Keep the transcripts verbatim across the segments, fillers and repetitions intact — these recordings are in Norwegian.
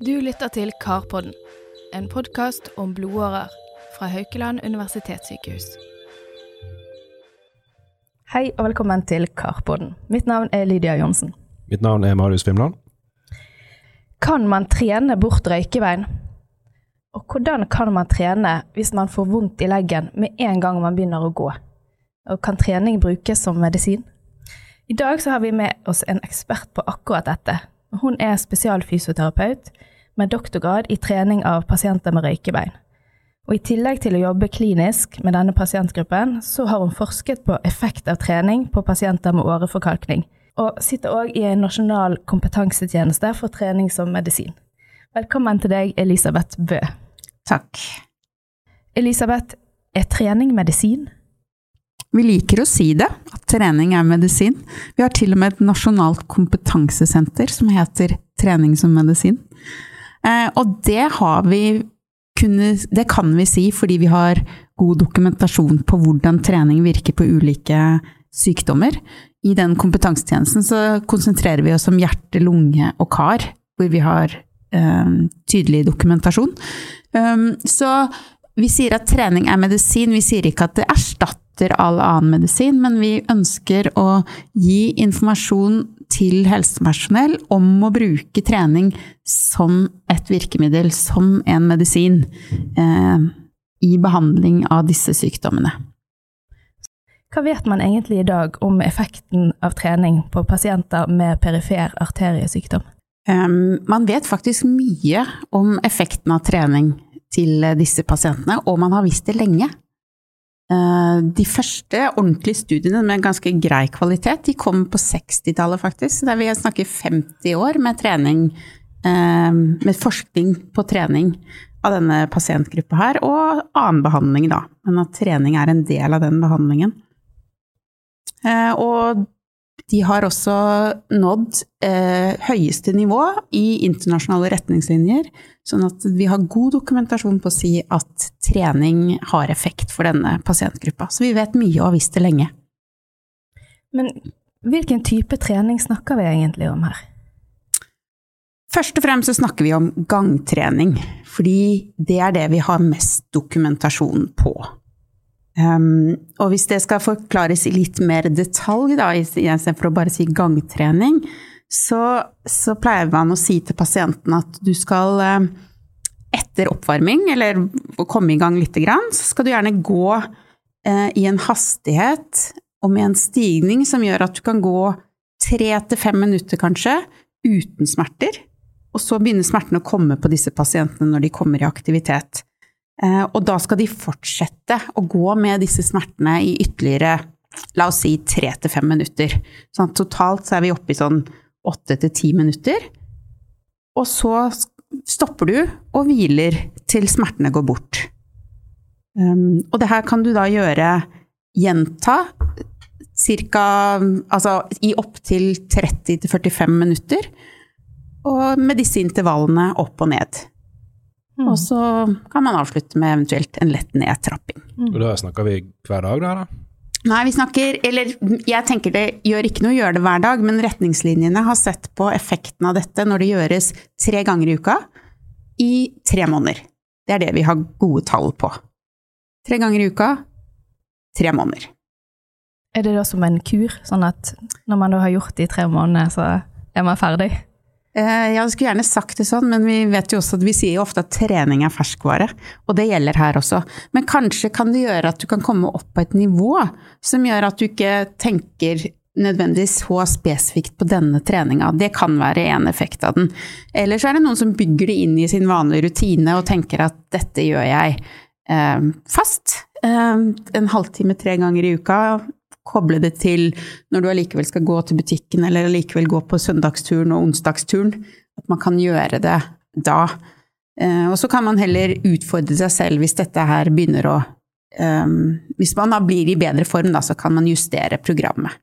Du lytter til Karpodden, en podcast om blodårer fra Haukeland Universitetssykehus. Hei og velkommen til Karpodden. Mitt navn er Lydia Jonsen. Mitt navn er Marius Vimland. Kan man trene bort røykeveien? Og hvordan kan man trene hvis man får vondt i leggen med en gang man begynner å gå? Og kan trening brukes som medisin? I dag så har vi med oss en ekspert på akkurat dette. Hun er spesialfysioterapeut med doktorgrad i trening av pasienter med røykebein. Og i tillegg til å jobbe klinisk med denne pasientgruppen, så har hun forsket på effekt av trening på pasienter med åreforkalkning, og sitter også i en nasjonal kompetansetjeneste for trening som medisin. Velkommen til deg, Elisabeth Bø. Takk. Elisabeth, er trening medisin? Vi liker å si det, at trening er medisin. Vi har til og med et nasjonalt kompetansesenter som heter Trening som medisin. Eh, og det har vi kunne, det kan vi si fordi vi har god dokumentasjon på hvordan trening virker på ulike sykdommer. I den kompetansetjenesten så konsentrerer vi oss om hjerte, lunge og kar, hvor vi har eh, tydelig dokumentasjon. Um, så vi sier at trening er medisin, vi sier ikke at det erstatter all annen medisin, men vi ønsker å gi informasjon til helsepersonell om å bruke trening som et virkemiddel, som en medisin eh, i behandling av disse sykdommene. Hva vet man egentlig i dag om effekten av trening på pasienter med perifer arteriesykdom? Um, man vet faktisk mye om effekten av trening til disse pasientene, og man har visst det lenge. De første ordentlige studiene med ganske grei kvalitet, de kom på sekstitallet faktisk, der vi snakker femti år med trening, med forskning på trening av denne pasientgruppa her, og annen behandling da, men at trening er en del av den behandlingen. Og de har også nådd eh, høyeste nivå i internasjonale retningslinjer, sånn at vi har god dokumentasjon på å si at trening har effekt for denne pasientgruppa. Så vi vet mye og har visst det lenge. Men hvilken type trening snakker vi egentlig om her? Først og fremst så snakker vi om gangtrening, fordi det er det vi har mest dokumentasjon på. Um, og hvis det skal forklares i litt mer detalj da, i stedet for å bare si gangtrening, så, så pleier man å si til pasienten at du skal um, etter oppvarming, eller å komme i gang litt grann, så skal du gjerne gå uh, i en hastighet og med en stigning som gjør at du kan gå tre til fem minutter kanskje, uten smerter, og så begynner smertene å komme på disse pasientene når de kommer i aktivitet. Og da skal de fortsette å gå med disse smertene i ytterligere, la oss si, tre til fem minutter. Sånn at totalt så er vi oppe i sånn åtte til ti minutter. Og så stopper du og hviler til smertene går bort. Um, og det her kan du da gjøre, gjenta, cirka, altså i opp til tretti til førtifem minutter, og med disse intervallene opp og ned. Og så kan man avslutte med eventuelt en lett nedtrapping. Og da snakker vi hver dag da, da? Nei, vi snakker, eller jeg tenker det gjør ikke noe å gjøre det hver dag, men retningslinjene har sett på effekten av dette når det gjøres tre ganger i uka i tre måneder. Det er det vi har gode tall på. Tre ganger i uka, tre måneder. Er det da som en kur, sånn at når man da har gjort det i tre måneder, så er man ferdig? Jeg skulle gjerne sagt det sånn, men vi vet jo også at vi sier jo ofte at trening er ferskvare, og det gjelder her også. Men kanskje kan det gjøre at du kan komme opp på et nivå som gjør at du ikke tenker nødvendigvis så spesifikt på denne treningen. Det kan være en effekt av den. Eller så er det noen som bygger det inn i sin vanlige rutine og tenker at dette gjør jeg eh, fast. Eh, en halvtime tre ganger i uka, koble det til når du allikevel skal gå til butikken, eller allikevel gå på søndagsturen og onsdagsturen, at man kan gjøre det da. Eh, og så kan man heller utfordre seg selv hvis dette her begynner å, um, hvis man da blir i bedre form, da, så kan man justere programmet.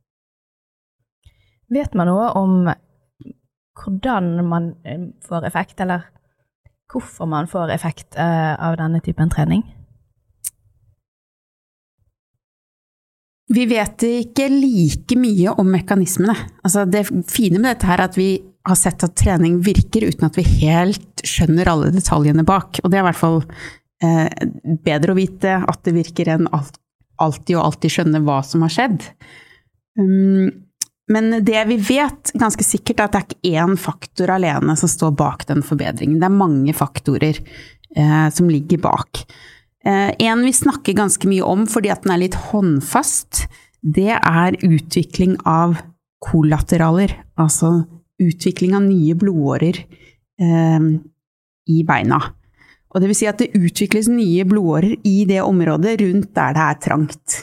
Vet man noe om hvordan man får effekt, eller hvorfor man får effekt uh, av denne typen trening? vi vet ikke like mye om mekanismene. Altså det fine med dette her er at vi har sett at trening virker uten at vi helt skjønner alle detaljene bak. Og det er i hvert fall eh, bedre å vite at det virker enn alt, alltid og alltid skjønne hva som har skjedd. Um, men det vi vet ganske sikkert er at det er ikke én faktor alene som står bak den forbedringen. Det er mange faktorer eh, som ligger bak. Eh, en vi snakker ganske mye om fordi at den er litt håndfast, det er utvikling av kollateraler, altså utvikling av nye blodårer eh, i beina. Og det vil si at det utvikles nye blodårer i det området rundt der det er trangt.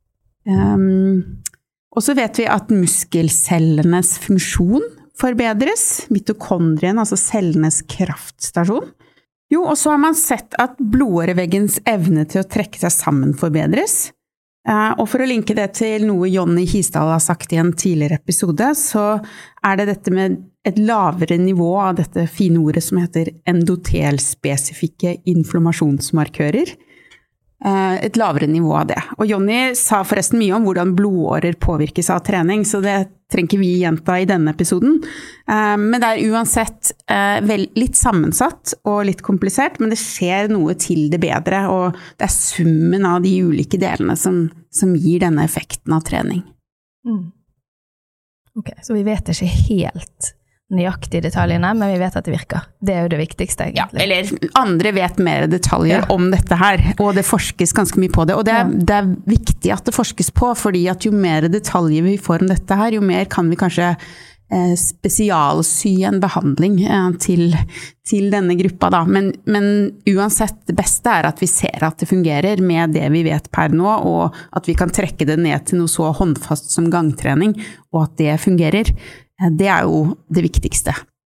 Um, og så vet vi at muskelcellenes funksjon forbedres, mitokondrien, altså cellenes kraftstasjon. Jo, og så har man sett at blodåreveggens evne til å trekke seg sammen forbedres. Uh, og for å linke det til noe Jonny Hisdal har sagt i en tidligere episode, så er det dette med et lavere nivå av dette fine ordet som heter endotelspesifikke inflammasjonsmarkører. Uh, et lavere nivå av det. Og Jonny sa forresten mye om hvordan blodårer påvirkes av trening, så det trenger ikke vi gjenta i denne episoden. Uh, men det er uansett uh, vel, litt sammensatt og litt komplisert, men det skjer noe til det bedre, og det er summen av de ulike delene som, som gir denne effekten av trening. Mm. Ok, så vi vet ikke helt nøyaktig detaljene, men vi vet at det virker. Det er jo det viktigste, egentlig. Ja, eller andre vet mer detaljer ja. om dette her, og det forskes ganske mye på det. Og det er, ja. det er viktig at det forskes på, fordi at jo mer detaljer vi får om dette her, jo mer kan vi kanskje eh, spesialsy en behandling eh, til, til denne gruppa da. Men, men uansett, det beste er at vi ser at det fungerer med det vi vet per nå, og at vi kan trekke det ned til noe så håndfast som gangtrening, og at det fungerer. Det er jo det viktigste.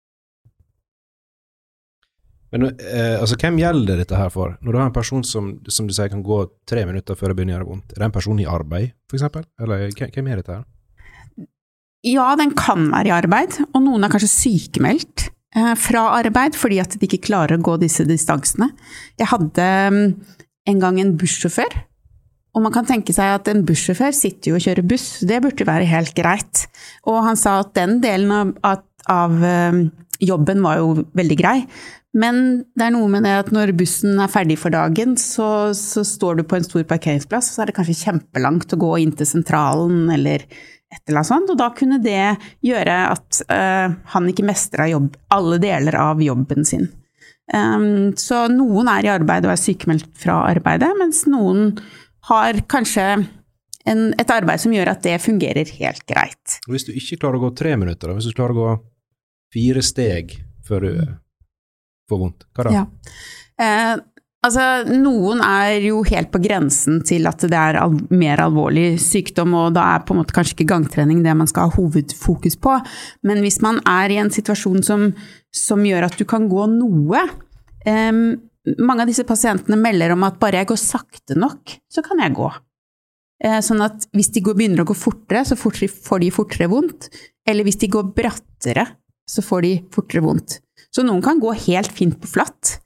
Men eh, altså, hvem gjelder dette her for? Når du har en person som, som du sier kan gå tre minutter før det begynner å gjøre vondt, er det en person i arbeid, for eksempel? Eller hvem er dette her? Ja, den kan være i arbeid, og noen er kanskje sykemeldt eh, fra arbeid, fordi at de ikke klarer å gå disse distansene. Jeg hadde um, en gang en bussjåfør, og man kan tenke seg at en bussjåfør sitter jo og kjører buss, det burde være helt greit. Og han sa at den delen av, av jobben var jo veldig grei, men det er noe med det at når bussen er ferdig for dagen, så, så står du på en stor parkeringsplass, så er det kanskje kjempelangt å gå inn til sentralen eller et eller annet sånt, og da kunne det gjøre at uh, han ikke mestret jobb, alle deler av jobben sin. Um, så noen er i arbeid og er sykemeldt fra arbeidet, mens noen har kanskje en, et arbeid som gjør at det fungerer helt greit. Hvis du ikke klarer å gå tre minutter, da, hvis du klarer å gå fire steg før du får vondt, hva da? Ja. Eh, altså, noen er jo helt på grensen til at det er al- mer alvorlig sykdom, og da er på en måte kanskje ikke gangtrening det man skal ha hovedfokus på. Men hvis man er i en situasjon som, som gjør at du kan gå noe, eh, mange av disse pasientene melder om at bare jeg går sakte nok, så kan jeg gå. Sånn at hvis de går, begynner å gå fortere, så får de fortere vondt. Eller hvis de går brattere, så får de fortere vondt. Så noen kan gå helt fint på flatt,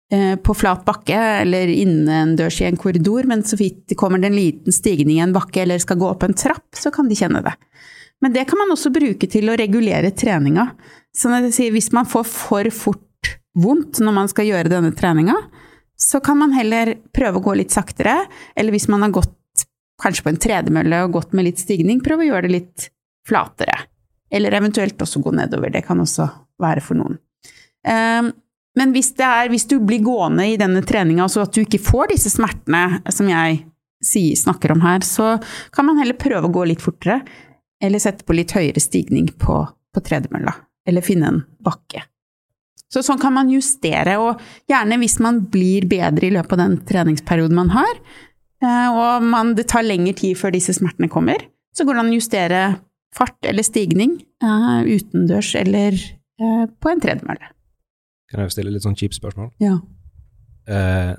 på flat bakke, eller innendørs i en korridor, men så vidt det kommer en liten stigning i en bakke, eller skal gå opp en trapp, så kan de kjenne det. Men det kan man også bruke til å regulere treninga. Sånn at jeg sier, hvis man får for fort vondt når man skal gjøre denne treninga, så kan man heller prøve å gå litt saktere, eller hvis man har gått kanskje på en tredemølle og gått med litt stigning, prøve å gjøre det litt flatere. Eller eventuelt også gå nedover, det kan også være for noen. Men hvis det er, hvis du blir gående i denne treninga, så at du ikke får disse smertene som jeg sier, snakker om her, så kan man heller prøve å gå litt fortere, eller sette på litt høyere stigning på, på tredemølla, eller finne en bakke. Så sånn kan man justere, og gjerne hvis man blir bedre i løpet av den treningsperioden man har, og man, det tar lengre tid før disse smertene kommer, så går det an å justere fart eller stigning uh, utendørs eller uh, på en tredemølle. Kan jeg stille litt sånn kjipt spørsmål? Ja. Eh,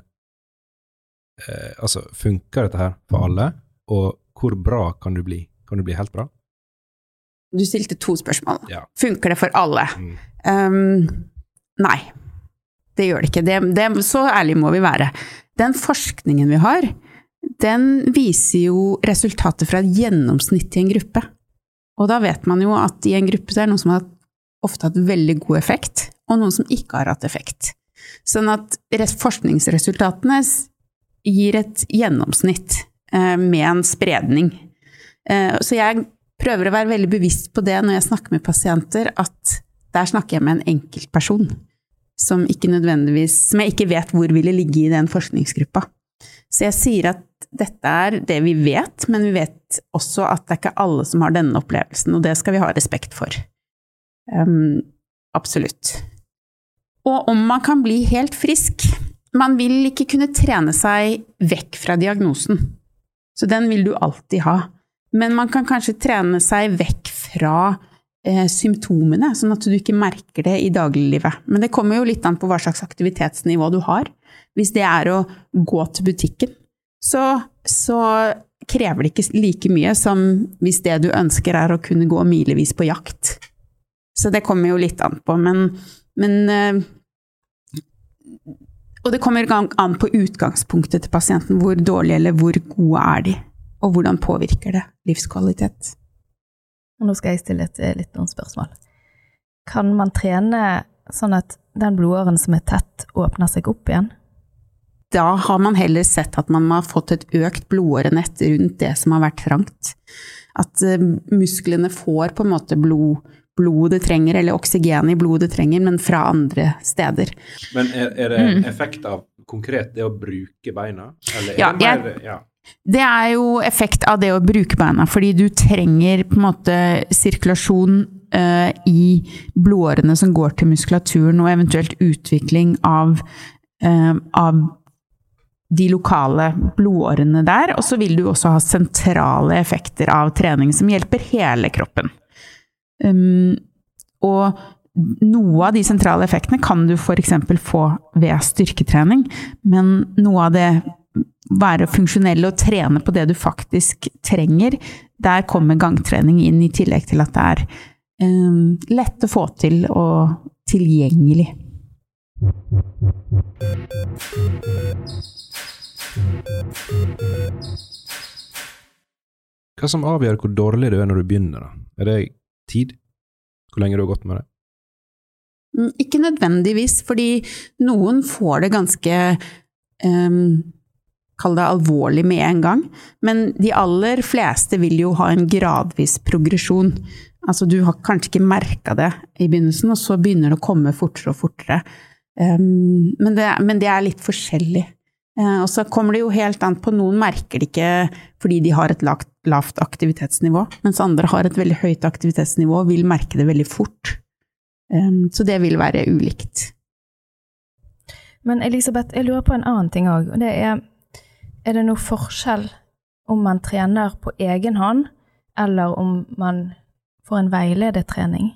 eh, altså, funker dette her for alle? Og hvor bra kan du bli? Kan du bli helt bra? Du stilte to spørsmål. Ja. Funker det for alle? Mm. Um, Nei, det gjør det ikke. Det, det, så ærlig må vi være. Den forskningen vi har, den viser jo resultater fra et gjennomsnitt i en gruppe. Og da vet man jo at i en gruppe så er det noen som har ofte hatt veldig god effekt, og noen som ikke har hatt effekt. Sånn at forskningsresultatene gir et gjennomsnitt eh, med en spredning. Eh, så jeg prøver å være veldig bevisst på det når jeg snakker med pasienter, at der snakker jeg med en enkeltperson som ikke nødvendigvis, som jeg ikke vet hvor ville ligge i den forskningsgruppa. Så jeg sier at dette er det vi vet, men vi vet også at det er ikke alle som har denne opplevelsen, og det skal vi ha respekt for. Um, absolutt. Og om man kan bli helt frisk, man vil ikke kunne trene seg vekk fra diagnosen, så den vil du alltid ha. Men man kan kanskje trene seg vekk fra eh, symptomene, sånn at du ikke merker det i dagliglivet. Men det kommer jo litt an på hva slags aktivitetsnivå du har. Hvis det er å gå til butikken, så, så krever det ikke like mye som hvis det du ønsker er å kunne gå milevis på jakt. Så det kommer jo litt an på, men, men eh, og det kommer an på utgangspunktet til pasienten, hvor dårlig eller hvor gode er de, og hvordan påvirker det livskvalitet. Og nå skal jeg stille et litt noen spørsmål. Kan man trene sånn at den blodåren som er tett åpner seg opp igjen? Da har man heller sett at man har fått et økt blodårenett rundt det som har vært trangt. At uh, musklene får på en måte blod, blod det trenger, eller oksygen i blod det trenger, men fra andre steder. Men er, er det mm. effekt av konkret det å bruke beina? Eller er ja, det, mer, jeg, ja. det er jo effekt av det å bruke beina, fordi du trenger på en måte sirkulasjon uh, i blodårene som går til muskulaturen, og eventuelt utvikling av, uh, av de lokale blodårene der, og så vil du også ha sentrale effekter av trening som hjelper hele kroppen. Um, og noe av de sentrale effektene kan du for eksempel få ved styrketrening, men noe av det være funksjonell og trene på det du faktisk trenger, der kommer gangtrening inn i tillegg til at det er um, lett å få til og tilgjengelig. Hva som avgjør hvor dårlig du er når du begynner da? Er det tid? Hvor lenge du har gått med det? Ikke nødvendigvis, fordi noen får det ganske um, kall det alvorlig med en gang, men de aller fleste vil jo ha en gradvis progresjon. Altså du har kanskje ikke merket det i begynnelsen, og så begynner det å komme fortere og fortere. Um, men, det, men det er litt forskjellig. Uh, og så kommer det jo helt an på, noen merker det ikke fordi de har et lavt, lavt aktivitetsnivå, mens andre har et veldig høyt aktivitetsnivå og vil merke det veldig fort. Um, så det vil være ulikt. Men Elisabeth, jeg lurer på en annen ting også, og det er, er det noe forskjell om man trener på egen hånd, eller om man får en veiledetrening?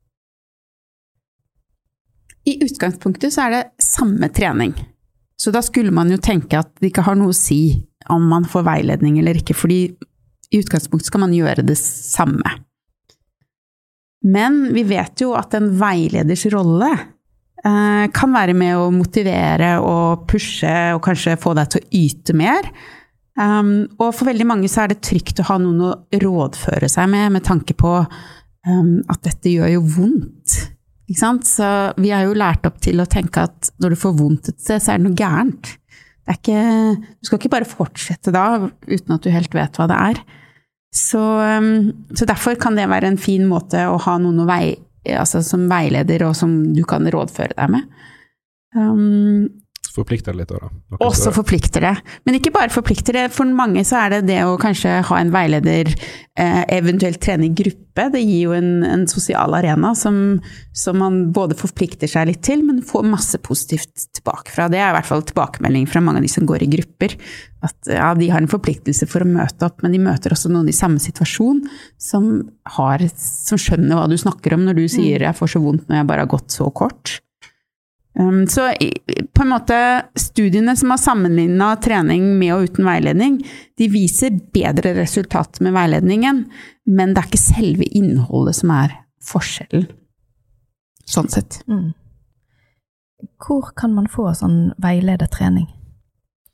I utgangspunktet så er det samme trening. Så da skulle man jo tenke at det ikke har noe å si om man får veiledning eller ikke, fordi i utgangspunktet skal man gjøre det samme. Men vi vet jo at en veileders rolle eh, kan være med å motivere og pushe og kanskje få deg til å yte mer. Um, og for veldig mange så er det trygt å ha noen å rådføre seg med, med tanke på um, at dette gjør jo vondt. Ikke sant? Så vi har jo lært opp til å tenke at når du får vondt et sted, så er det noe gærent. Det er ikke, du skal ikke bare fortsette da, uten at du helt vet hva det er. Så, så derfor kan det være en fin måte å ha noen å vei, altså som veileder, og som du kan rådføre deg med. Um, forplikter det litt da. Også forplikter det. Men ikke bare forplikter det. For mange så er det det å kanskje ha en veileder, eh, eventuelt trene i gruppe. Det gir jo en, en sosial arena som, som man både forplikter seg litt til, men får masse positivt tilbake fra. Det er i hvert fall tilbakemelding fra mange av de som går i grupper. At ja, de har en forpliktelse for å møte opp, men de møter også noen i samme situasjon som, har, som skjønner hva du snakker om når du sier jeg får så vondt når jeg bare har gått så kort. Um, så på en måte studiene som har sammenlignet trening med og uten veiledning, de viser bedre resultat med veiledningen, men det er ikke selve innholdet som er forskjellen. Sånn sett. Mm. Hvor kan man få sånn veiledetrening?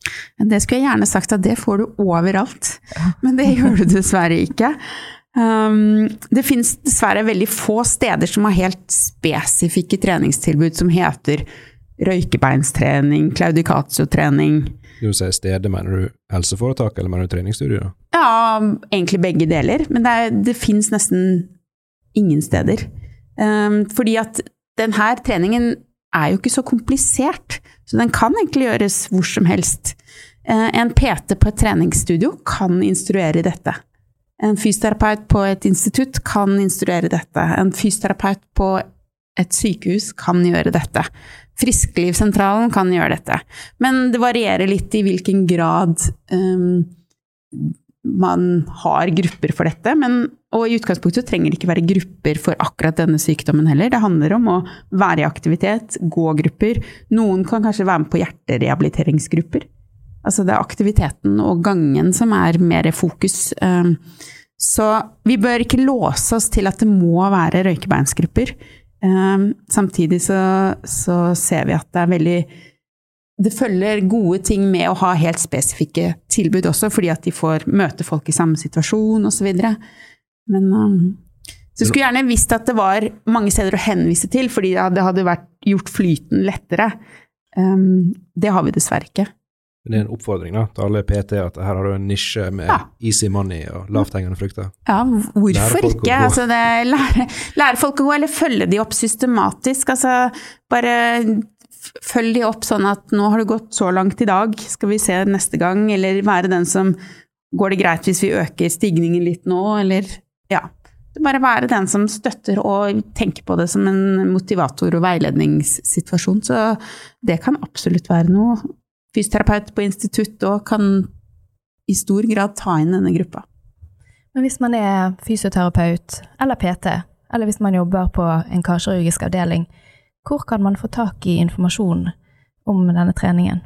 Det skulle jeg gjerne sagt at det får du overalt, men det gjør du dessverre ikke. Um, det finnes dessverre veldig få steder som har helt spesifikke treningstilbud som heter røykebeinstrening, claudicatio-trening. Du sier stedet, mener du helseforetak, eller mener du treningsstudio? Da? Ja, egentlig begge deler, men det, er, det finnes nesten ingen steder. Um, fordi at denne treningen er jo ikke så komplisert, så den kan egentlig gjøres hvor som helst. Uh, en P T på et treningsstudio kan instruere dette. En fysioterapeut på et institutt kan instruere dette. En fysioterapeut på et sykehus kan gjøre dette. Frisklivssentralen kan gjøre dette. Men det varierer litt i hvilken grad um, man har grupper for dette. Men, og i utgangspunktet trenger det ikke være grupper for akkurat denne sykdommen heller. Det handler om å være i aktivitet, gå grupper. Noen kan kanskje være med på hjerterehabiliteringsgrupper. Altså det er aktiviteten og gangen som er mer fokus. Um, så vi bør ikke låse oss til at det må være røykebeinsgrupper. Um, samtidig så, så ser vi at det er veldig det følger gode ting med å ha helt spesifikke tilbud også, fordi at de får møte folk i samme situasjon og så videre. Men um, så jeg skulle gjerne visst at det var mange steder å henvise til, fordi det hadde vært gjort flyten lettere. Um, det har vi dessverre ikke. Men det er en oppfordring da, til alle P T at her har du en nisje med ja. Easy money og lavthengende frukter. Ja, hvorfor ikke? Altså det, lære, lære folk å gå, eller følge de opp systematisk. Altså bare følge de opp sånn at nå har det gått så langt i dag, skal vi se neste gang, eller være den som går det greit hvis vi øker stigningen litt nå, eller ja. Det bare være den som støtter og tenker på det som en motivator og veiledningssituasjon, så det kan absolutt være noe. Fysioterapeut på institutt og kan i stor grad ta inn denne gruppa. Men hvis man er fysioterapeut eller P T, eller hvis man jobber på en karkirurgisk avdeling, hvor kan man få tak i informasjon om denne treningen?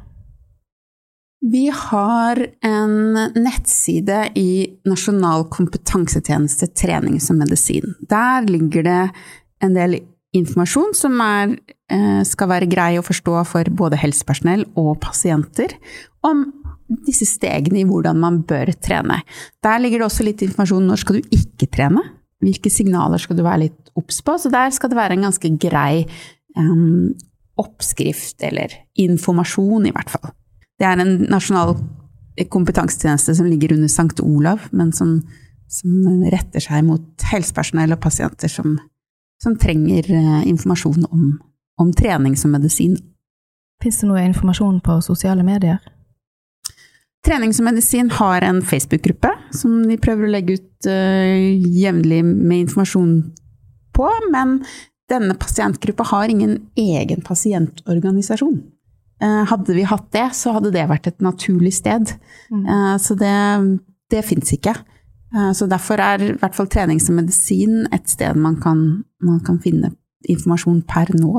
Vi har en nettside i Nasjonal kompetansetjeneste trening som medisin. Der ligger det en del informasjon som er, skal være grei å forstå for både helsepersonell og pasienter om disse stegene i hvordan man bør trene. Der ligger det også litt informasjon når skal du ikke trene, hvilke signaler skal du være litt obs på, så der skal det være en ganske grei um, oppskrift eller informasjon i hvert fall. Det er en nasjonal kompetansetjeneste som ligger under Sankt Olav, men som, som retter seg mot helsepersonell og pasienter som som trenger informasjon om, om trening som medisin. Finns det noe informasjon på sosiale medier? Trening som medisin har en Facebook-gruppe som de prøver å legge ut uh, jevnlig med informasjon på, men denne pasientgruppa har ingen egen pasientorganisasjon. Uh, hadde vi hatt det, så hadde det vært et naturlig sted. Mm. Uh, så det, det finnes ikke. Så derfor er i hvert fall trening som medisin et sted man kan, man kan finne informasjon per nå.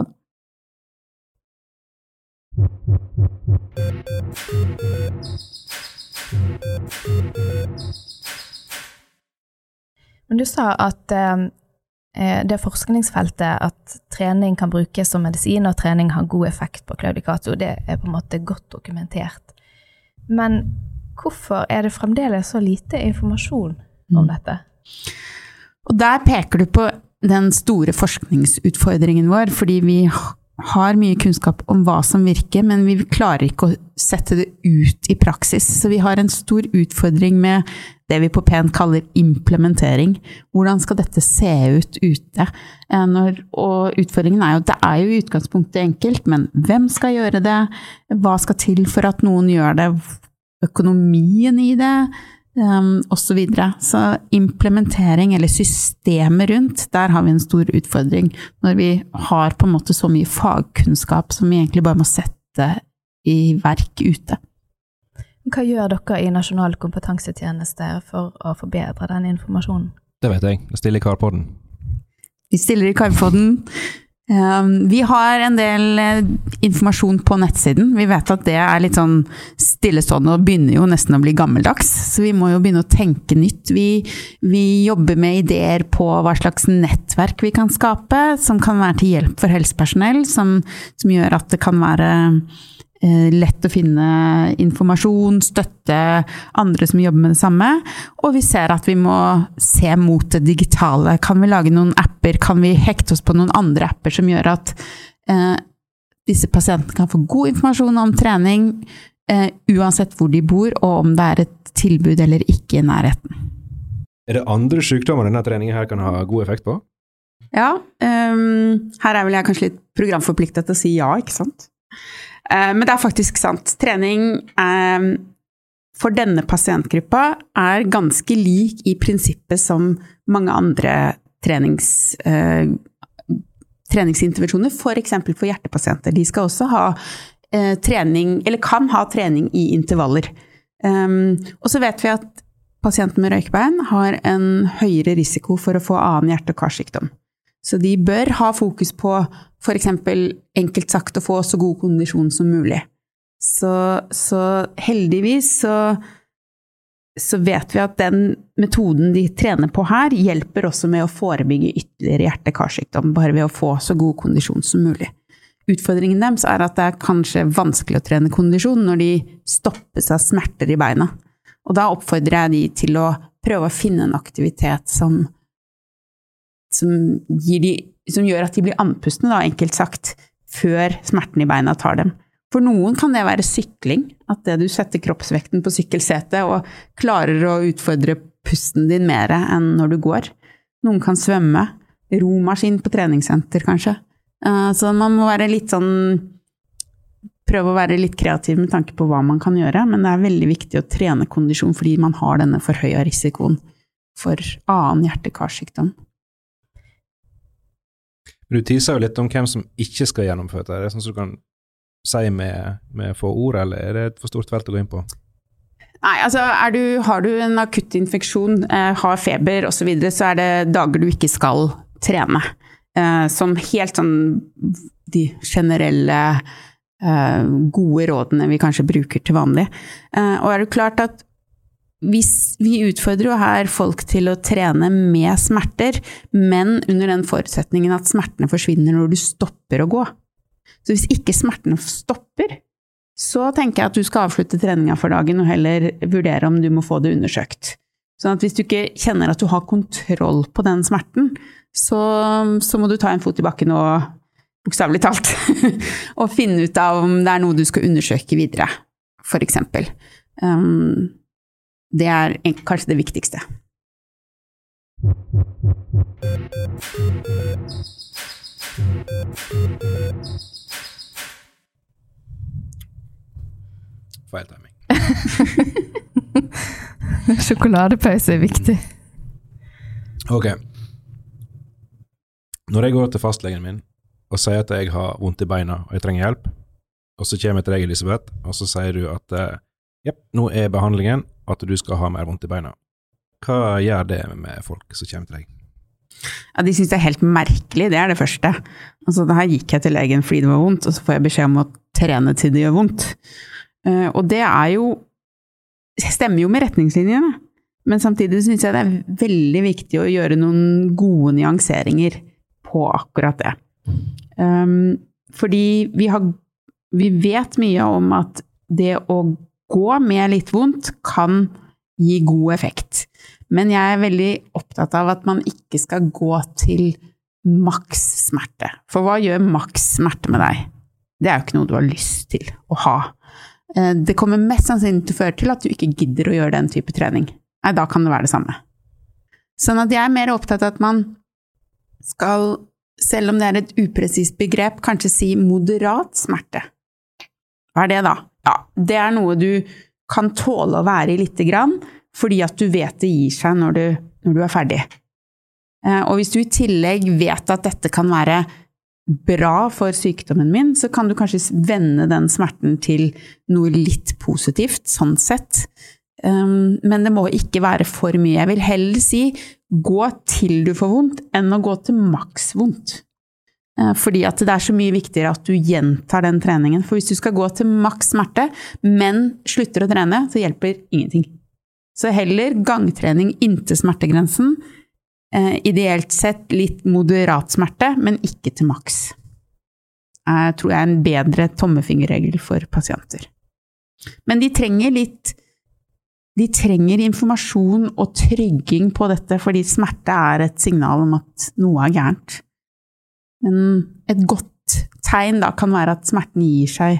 Men du sa at eh, det forskningsfeltet at trening kan brukes som medisin, og trening har god effekt på claudicatio, det er på en måte godt dokumentert. Men hvorfor er det fremdeles så lite informasjon om dette? Og der peker du på den store forskningsutfordringen vår, fordi vi har mye kunnskap om hva som virker, men vi klarer ikke å sette det ut i praksis. Så vi har en stor utfordring med det vi på pent kaller implementering. Hvordan skal dette se ut ute? Når, og utfordringen er jo, det er jo i utgangspunktet enkelt, men hvem skal gjøre det? Hva skal til for at noen gjør det? Økonomien i det, um, og så videre. Så implementering eller systemet rundt, der har vi en stor utfordring når vi har på en måte så mye fagkunnskap som vi egentlig bare må sette i verk ute. Hva gjør dere i Nasjonal kompetansetjeneste for å forbedre den informasjonen? Det vet jeg, det stiller i Karpodden. Vi stiller i Karpodden. Um, vi har en del uh, informasjon på nettsiden. Vi vet at det er litt sånn stillestående og begynner jo nesten å bli gammeldags, så vi må jo begynne å tenke nytt. Vi, vi jobber med ideer på hva slags nettverk vi kan skape, som kan være til hjelp for helsepersonell, som, som gjør at det kan være lett å finne informasjon, støtte andre som jobber med det samme, og vi ser at vi må se mot det digitale. Kan vi lage noen apper? Kan vi hekte oss på noen andre apper som gjør at eh, disse pasientene kan få god informasjon om trening, eh, uansett hvor de bor, og om det er et tilbud eller ikke i nærheten. Er det andre sykdommer denne treningen her kan ha god effekt på? Ja, um, her er vel jeg kanskje litt programforpliktet til å si ja, ikke sant? Men det er faktisk sant. Trening eh, for denne pasientgruppa er ganske lik i prinsippet som mange andre trenings, eh, treningsintervensjoner, for eksempel for hjertepasienter. De skal også ha eh, trening, eller kan ha trening i intervaller. Um, og så vet vi at pasienter med røykbein har en høyere risiko for å få annen hjerte- og karsykdom. Så de bør ha fokus på, for eksempel enkelt sagt, å få så god kondisjon som mulig. Så, så heldigvis så, så vet vi at den metoden de trener på her hjelper også med å forebygge ytterligere hjerte-karsykdom, bare ved å få så god kondisjon som mulig. Utfordringen deres er at det er kanskje vanskelig å trene kondisjon når de stoppes av smerter i beina. Og da oppfordrer jeg de til å prøve å finne en aktivitet som Som, gir de, som gjør at de blir andpustne, da, enkelt sagt, før smerten i beina tar dem. For noen kan det være sykling, at det du setter kroppsvekten på sykkelsetet og klarer å utfordre pusten din mer enn når du går. Noen kan svømme, romaskin på treningssenter kanskje. Så man må være litt sånn, prøve å være litt kreativ med tanke på hva man kan gjøre, men det er veldig viktig å trene kondisjon fordi man har denne forhøyede risikoen for annen hjerte-karsykdom. Du teaser jo litt om hvem som ikke skal gjennomføre det. Er det sånn som du kan si med, med få ord, eller er det et for stort felt å gå inn på? Nei, altså er du, har du en akutt infeksjon, eh, har feber og så videre, så er det dager du ikke skal trene. Eh, som helt sånn de generelle eh, gode rådene vi kanskje bruker til vanlig. Eh, og er det klart at hvis vi utfordrer jo her folk til å trene med smerter, men under den forutsetningen at smertene forsvinner når du stopper å gå. Så hvis ikke smertene stopper, så tenker jeg at du skal avslutte treningen for dagen og heller vurdere om du må få det undersøkt. Sånn at hvis du ikke kjenner at du har kontroll på den smerten, så, så må du ta en fot i bakken og, bokstavelig talt, og finne ut av om det er noe du skal undersøke videre, for eksempel. Um, Det er kanskje det viktigste. Feil timing. Sjokoladepause er viktig. Ok. Når jeg går til fastlegen min og sier at jeg har vondt i beina og jeg trenger hjelp, og så kommer jeg til deg, Elisabeth, og så sier du at ja, nå er behandlingen at du skal ha mer vondt i beina. Hva gjør det med folk som kommer til deg? Ja, de synes det er helt merkelig, det er det første. Altså, det her gikk jeg til legen fordi det var vondt, og så får jeg beskjed om å trene til det gjør vondt. Uh, og det er jo, stemmer jo med retningslinjene, men samtidig synes jeg det er veldig viktig å gjøre noen gode nyanseringer på akkurat det. Um, fordi vi, har, vi vet mye om at det å gå med litt vondt kan gi god effekt. Men jeg er veldig opptatt av at man ikke skal gå til maks smerte. For hva gjør maks smerte med deg? Det er jo ikke noe du har lyst til å ha. Det kommer mest sannsynlig til å føre til at du ikke gidder å gjøre den type trening. Nei, da kan det være det samme. Sånn at jeg er mer opptatt av at man skal, selv om det er et upresist begrep, kanskje si moderat smerte. Hva er det da? Ja, det er noe du kan tåle å være i lite grann, fordi at du vet det gir seg når du, når du er ferdig. Og hvis du i tillegg vet at dette kan være bra for sykdommen min, så kan du kanskje vende den smerten til noe litt positivt, sånn sett. Men det må ikke være for mye. Jeg vil heller si, gå til du får vondt, enn å gå til maks vondt. Fordi at det er så mye viktigere at du gjentar den treningen. For hvis du skal gå til maks smerte, men slutter å trene, så hjelper ingenting. Så heller gangtrening inntil smertegrensen, eh, ideelt sett litt moderat smerte, men ikke til maks. er, tror jeg, en bedre tommefingerregel for pasienter. Men de trenger litt, de trenger informasjon og trygging på dette, fordi smerte er et signal om at noe er gærent. Men et godt tegn da kan være at smerten gir seg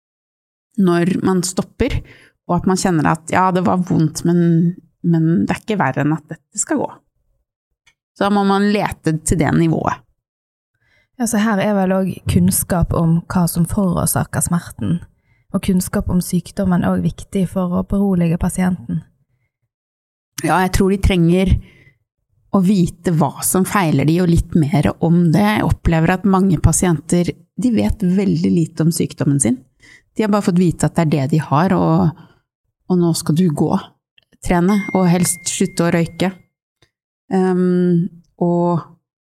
når man stopper, og at man kjenner at ja, det var vondt, men, men det er ikke verre enn at dette skal gå. Så da må man lete til det nivået. Ja, så her er vel også kunnskap om hva som forårsaker smerten, og kunnskap om sykdommen er også viktig for å berolige pasienten. Ja, jeg tror de trenger å vite hva som feiler de, og litt mer om det. Jeg opplever at mange pasienter, de vet veldig lite om sykdommen sin. De har bare fått vite at det er det de har, og, og nå skal du gå, trene, og helst slutte å røyke. Um, og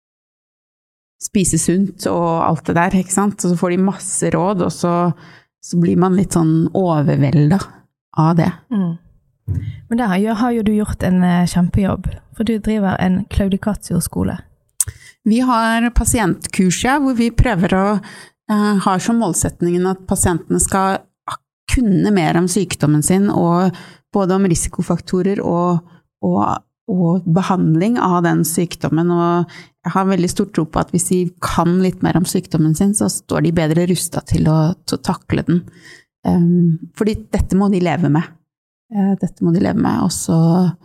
spise sunt og alt det der, ikke sant? Og så får de masse råd, og så, så blir man litt sånn overveldet av det. Mm. Men der har jo du gjort en kjempejobb, for du driver en Claudicatio-skole. Vi har pasientkurs, ja, hvor vi prøver å uh, ha som målsetningen at pasientene skal kunne mer om sykdommen sin, og både om risikofaktorer og, og og behandling av den sykdommen, og jeg har veldig stor tro på at hvis de kan litt mer om sykdommen sin, så står de bedre rustet til å, til å takle den. Um, fordi dette må de leve med. Uh, dette må de leve med, og så,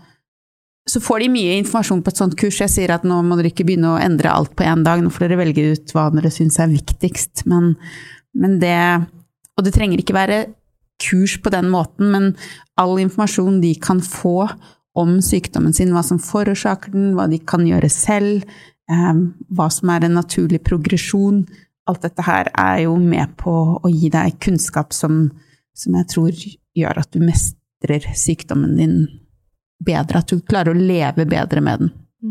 så får de mye informasjon på et sånt kurs. Jeg sier at nå må dere ikke begynne å endre alt på en dag, nå får dere velge ut hva dere synes er viktigst, men, men det, og det trenger ikke være kurs på den måten, men all informasjon de kan få om sykdommen sin, hva som forårsaker den, hva de kan gjøre selv, eh, hva som er en naturlig progresjon. Alt dette her er jo med på å gi deg kunnskap som, som jeg tror gjør at du mestrer sykdommen din bedre, at du klarer å leve bedre med den.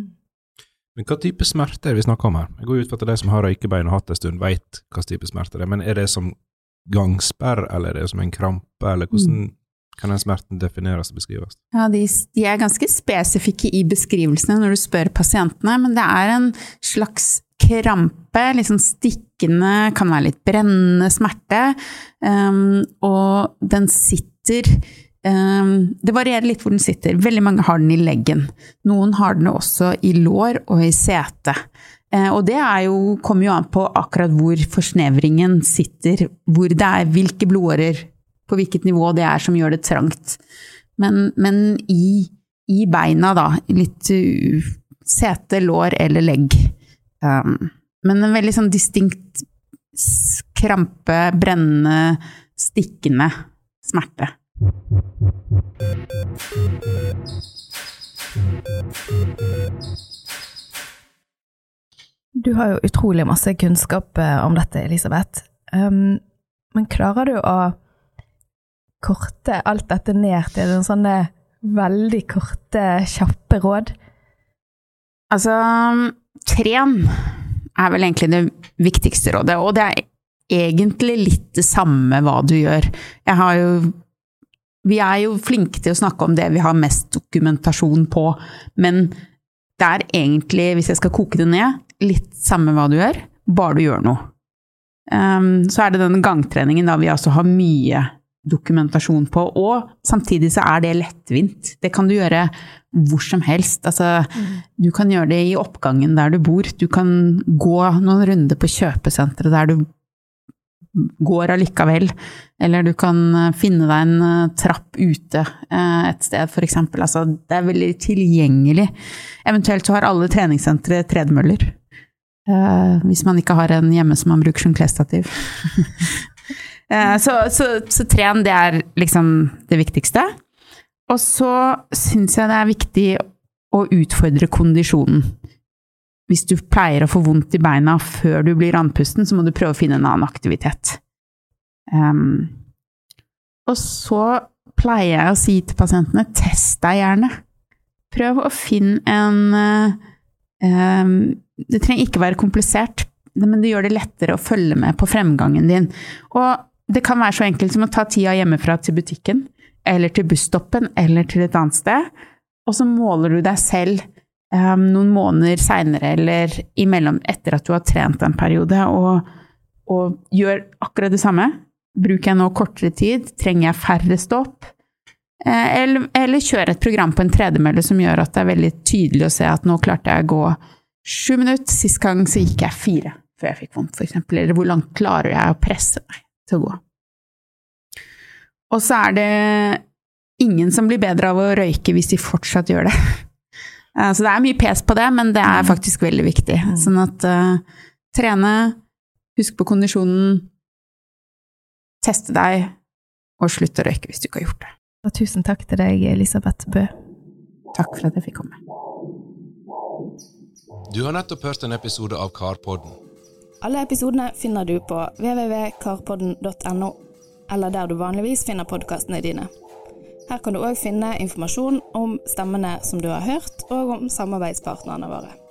Men hva type smerte er vi snakker om her? Jeg går ut for at de som har røykebein og hatt det en stund vet hva type smerte det er, men er det som gangsperr, eller er det som en krampe, eller hvordan kan den smerten defineres og beskrives? Ja, de, de er ganske spesifikke i beskrivelsene når du spør pasientene, men det er en slags krampe, liksom stikkende, kan være litt brennende smerte, um, og den sitter, um, det varierer litt hvor den sitter. Veldig mange har den i leggen. Noen har den også i lår og i sete. Uh, og det er jo, kommer jo an på akkurat hvor forsnevringen sitter, hvor det er, hvilke blodårer, på hvilket nivå det er som gjør det trangt. Men, men i, i beina da, litt uh, sete, lår eller legg. Um, men en veldig sånn distinkt krampe, brennende, stikkende smerte. Du har jo utrolig masse kunnskap om dette, Elisabeth. Um, men klarer du å korte alt dette ned til en sånne veldig korte, kjappe råd? Altså, tren er vel egentlig det viktigste rådet, og det er egentlig litt det samme hva du gjør. Jeg har jo, vi er jo flinke til å snakke om det vi har mest dokumentasjon på, men det er egentlig, hvis jeg skal koke det ned, litt samme hva du gjør, bare du gjør noe. Um, så er det den gangtreningen da vi altså har mye dokumentasjon på, og samtidig så er det lettvint. Det kan du gjøre hvor som helst. Altså, mm. Du kan gjøre det i oppgangen der du bor. Du kan gå noen runder på kjøpesenteret der du går allikevel, eller du kan finne deg en trapp ute et sted, for eksempel. Altså, det er veldig tilgjengelig. Eventuelt så har alle treningssentre tredemøller. Uh, hvis man ikke har en hjemme som man bruker som klesstativ. Så, så, så tren, det er liksom det viktigste. Og så synes jeg det er viktig å utfordre kondisjonen. Hvis du pleier å få vondt i beina før du blir andpusten, så må du prøve å finne en annen aktivitet. Um, og så pleier jeg å si til pasientene, test deg gjerne. Prøv å finne en... Um, det trenger ikke være komplisert, men det gjør det lettere å følge med på fremgangen din. Og det kan være så enkelt som å ta tida hjemmefra til butikken, eller til busstoppen, eller til et annet sted, og så måler du deg selv um, noen måneder senere, eller imellom etter at du har trent en periode, og, og gjør akkurat det samme. Bruker jeg nå kortere tid? Trenger jeg færre stopp? Eller, eller kjøre et program på en tredemølle som gjør at det er veldig tydelig å se at nå klarte jeg å gå sju minutter, sist gang så gikk jeg fire før jeg fikk vondt, for eksempel. Eller hvor langt klarer jeg å presse meg til å gå? Og så er det ingen som blir bedre av å røyke hvis de fortsatt gjør det. Så det er mye pes på det, men det er faktisk veldig viktig. Sånn at uh, trene, husk på kondisjonen, teste deg, og slutt å røyke hvis du ikke har gjort det. Og tusen takk til deg, Elisabeth Bø. Takk for at jeg fikk komme. Du har nettopp hørt en episode av Karpodden. Alle episodene finner du på w w w punktum karpodden punktum no, eller der du vanligvis finner podcastene dine. Her kan du også finne informasjon om stemmene som du har hørt, og om samarbeidspartnerne våre.